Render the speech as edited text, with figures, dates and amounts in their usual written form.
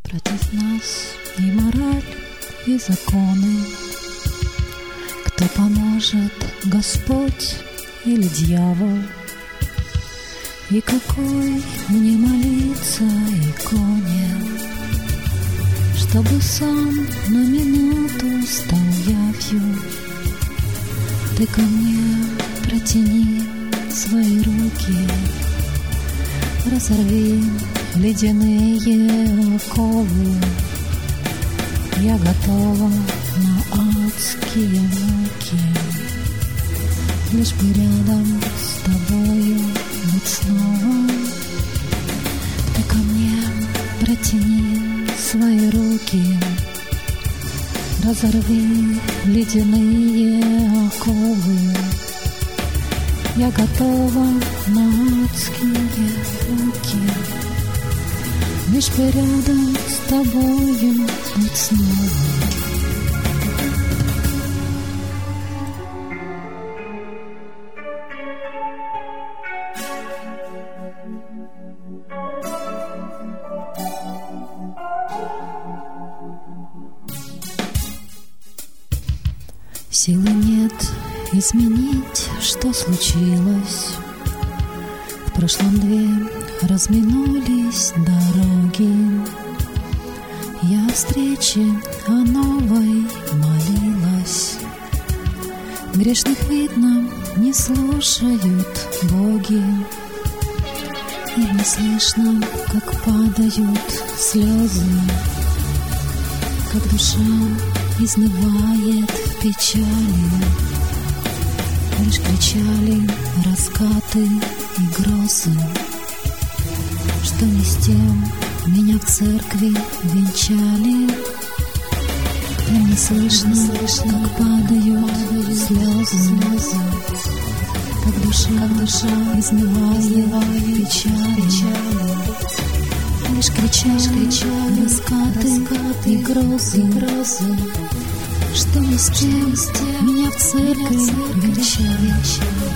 Против нас и мораль, и законы. Кто поможет, Господь или дьявол? И какой мне молиться иконе, чтобы сам на минуту стал явью? Ты ко мне протяни свои руки, разорви ледяные оковы. Я готова на адские муки, лишь бы рядом с тобою быть снова. Ты ко мне протяни свои руки, разорви ледяные оковы. Я готова на адские муки, лишь бы рядом с тобою быть снова. Силы нет изменить, что случилось. В прошлом две разминулись дороги. Я о встрече, о новой молилась. Грешных, видно, не слушают боги. И не слышно, как падают слезы, как душа изнывает в печали. Лишь кричали раскаты и грозы, что не с тем меня в церкви венчали. И не слышно, как падают слезы, как душа изнывает в печали. Лишь кричали раскаты и грозы, что не с тем меня в церкви венчали.